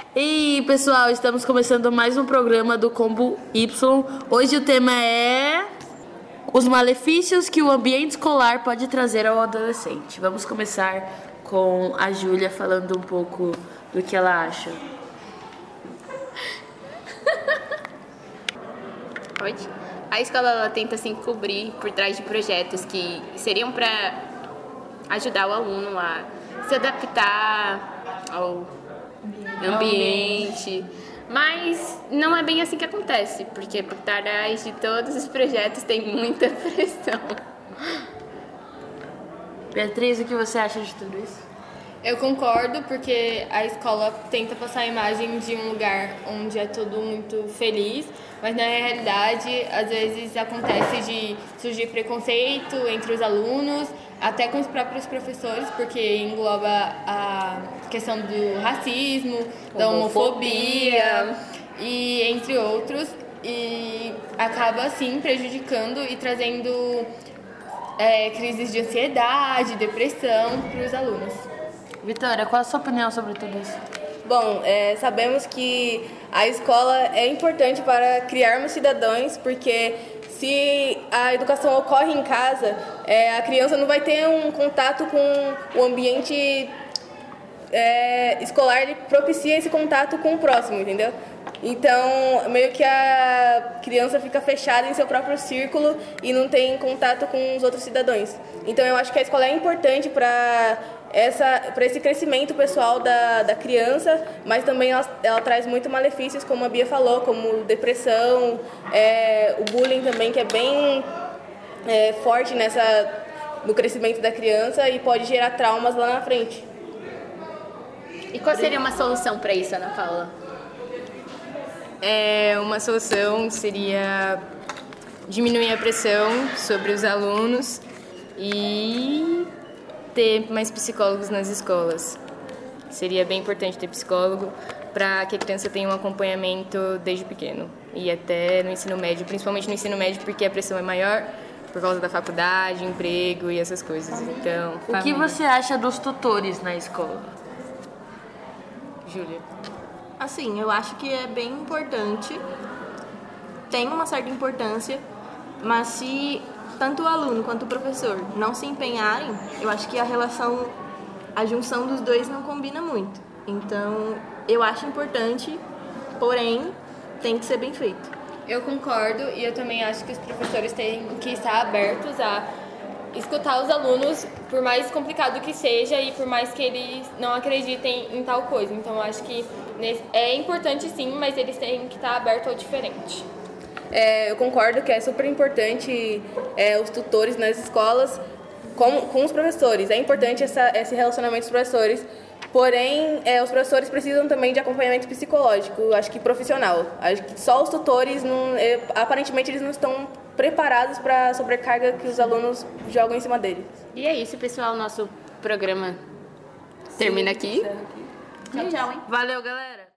E pessoal, estamos começando mais um programa do Combo Y. Hoje o tema é os malefícios que o ambiente escolar pode trazer ao adolescente. Vamos começar com a Júlia falando um pouco do que ela acha. Oi. A escola ela tenta se encobrir por trás de projetos que seriam para ajudar o aluno a se adaptar ao ambiente, mas não é bem assim que acontece, porque por trás de todos os projetos tem muita pressão. Beatriz, o que você acha de tudo isso? Eu concordo, porque a escola tenta passar a imagem de um lugar onde é tudo muito feliz, mas na realidade, às vezes acontece de surgir preconceito entre os alunos, até com os próprios professores, porque engloba a questão do racismo, da homofobia e entre outros, e acaba assim prejudicando e trazendo crises de ansiedade, depressão para os alunos. Vitória, qual a sua opinião sobre tudo isso? Bom, sabemos que a escola é importante para criarmos cidadãos, porque se a educação ocorre em casa, a criança não vai ter um contato com o ambiente escolar, ele propicia esse contato com o próximo, entendeu? Então, meio que a criança fica fechada em seu próprio círculo e não tem contato com os outros cidadãos. Então, eu acho que a escola é importante para esse crescimento pessoal da criança, mas também ela traz muito malefícios, como a Bia falou, como depressão, o bullying também, que é bem forte no crescimento da criança e pode gerar traumas lá na frente. E qual seria uma solução para isso, Ana Paula? Uma solução seria diminuir a pressão sobre os alunos e ter mais psicólogos nas escolas. Seria bem importante ter psicólogo para que a criança tenha um acompanhamento desde pequeno e até no ensino médio, principalmente no ensino médio, porque a pressão é maior por causa da faculdade, emprego e essas coisas. Então, o que você acha dos tutores na escola? Júlia. Assim, eu acho que é bem importante, tem uma certa importância, mas se tanto o aluno quanto o professor não se empenharem, eu acho que a junção dos dois não combina muito. Então, eu acho importante, porém, tem que ser bem feito. Eu concordo, e eu também acho que os professores têm que estar abertos a escutar os alunos, por mais complicado que seja e por mais que eles não acreditem em tal coisa. Então, eu acho que é importante sim, mas eles têm que estar abertos ao diferente. Eu concordo que é super importante os tutores nas escolas com os professores. É importante esse relacionamento dos professores, porém, os professores precisam também de acompanhamento psicológico, acho que profissional. Acho que só os tutores, aparentemente, eles não estão preparados para a sobrecarga que os alunos jogam em cima deles. E é isso, pessoal. Nosso programa termina aqui. Tchau, hein? Valeu, galera!